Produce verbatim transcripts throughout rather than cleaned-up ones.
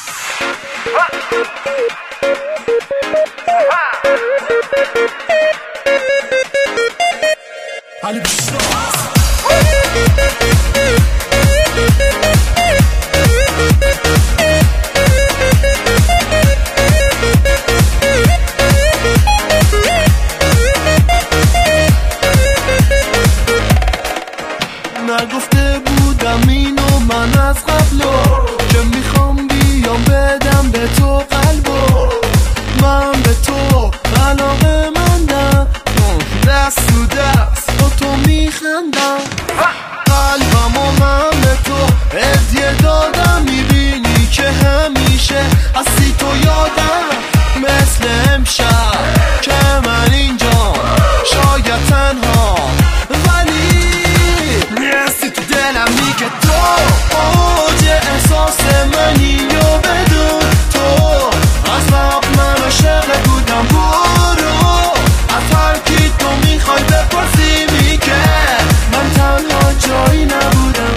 Ali نگفته بودم اینو من از قبلو که میخوام بیام بدم به تو قلبو، من به تو علاقه مندم، دست رو دست با تو میخندم، قلبم و من به تو هدیه دادم، میبینی که همیشه هستی تو یادم، مثل امشب که من اینجا شاید تنها، ولی میرسی تو دلم میگه تو اوج احساس منی و بدون تو از قبل من عاشق بودم، برو از هر کی تو میخوای بپرسی میگه من تنها جایی نبودم.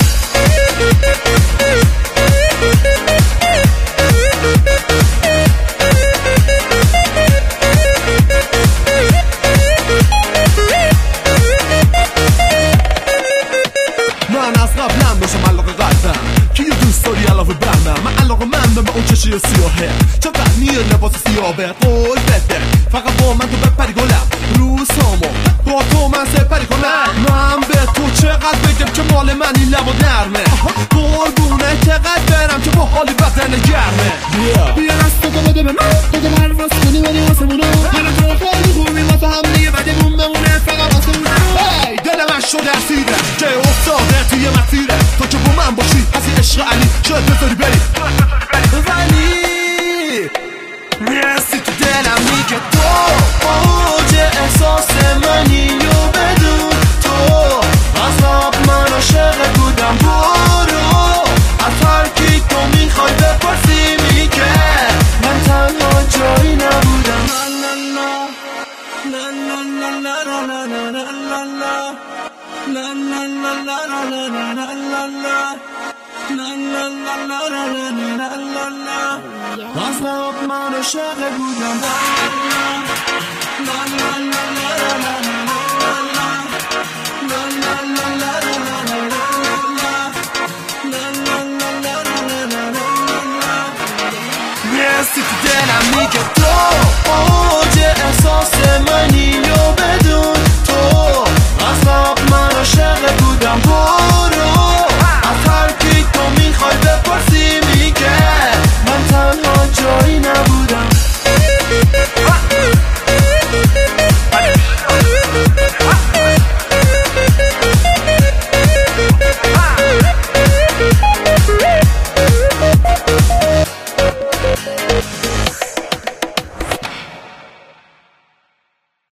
من از قبلم باشم علاقه قلبم که یه دوست داری علاوه برمم، من علاقه مندم به اون چشی سیاهه چقدر میره لباس سیاهه، قول بده فقط با من تو بپری گلم، روزامو با تو من سپری کنم، من به تو چقدر بگم که مال من این لبا نرمه، قربونه چقدر برم که با حالی بدن گرمه، بیا دست تو بده به من بده من راست کنی ولی واسه مونو من تو خیلی خوبی واسه هم دیگه بدمون بمونه فقط واسه مونو، ای دل من شده اسیره که افتاده توی مسیره، تو که با من باشی از این عشق علی شاید بذاری بری، ولی میرسی تو دلم میگه تو اوج احساس منی و بدون تو از قبل من عاشق بودم، برو از هر کی تو میخوای بپرسی میگه من تنها جایی نبودم. از قبل من عاشق بودم، میرسی تو دلم میگه تو اوج احساس منی و بدون